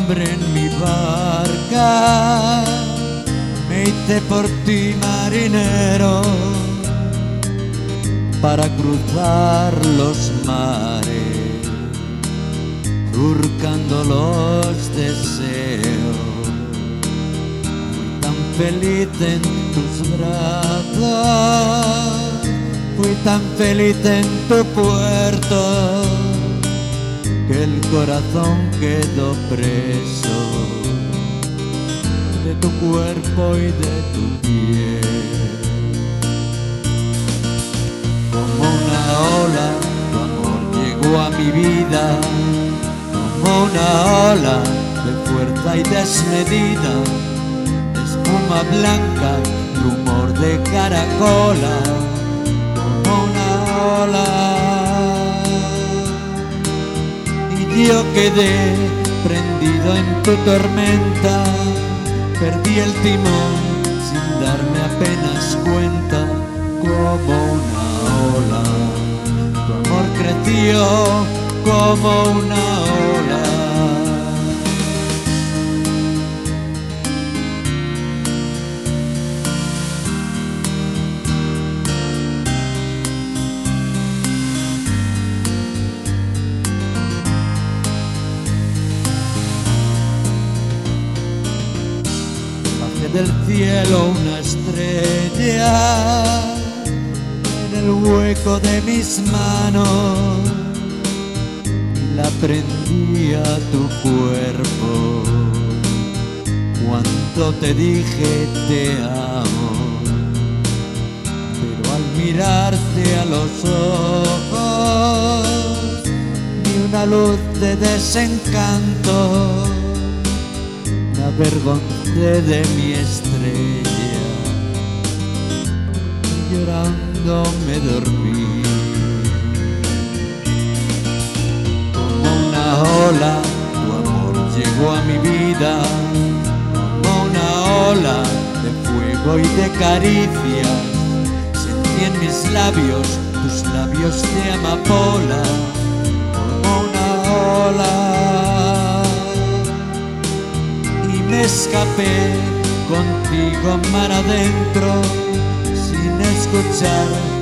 nombre en mi barca, me hice por ti marinero para cruzar los mares, surcando los deseos. Fui tan feliz en tus brazos, fui tan feliz en tu puerto, que el corazón quedó preso de tu cuerpo y de tu piel. Como una ola, tu amor llegó a mi vida, como una ola de fuerza y desmedida, de espuma blanca, rumor de caracola, como una ola. Yo quedé prendido en tu tormenta, perdí el timón sin darme apenas cuenta. Como una ola, tu amor creció como una ola. Del cielo una estrella en el hueco de mis manos y la prendí a tu cuerpo. Cuánto te dije te amo, pero al mirarte a los ojos vi una luz de desencanto. Me avergoncé de mi estrella, llorando me dormí. Como una ola, tu amor llegó a mi vida, como una ola de fuego y de caricias. Sentí en mis labios, tus labios de amapola, como una ola. Me escapé contigo mar adentro sin escuchar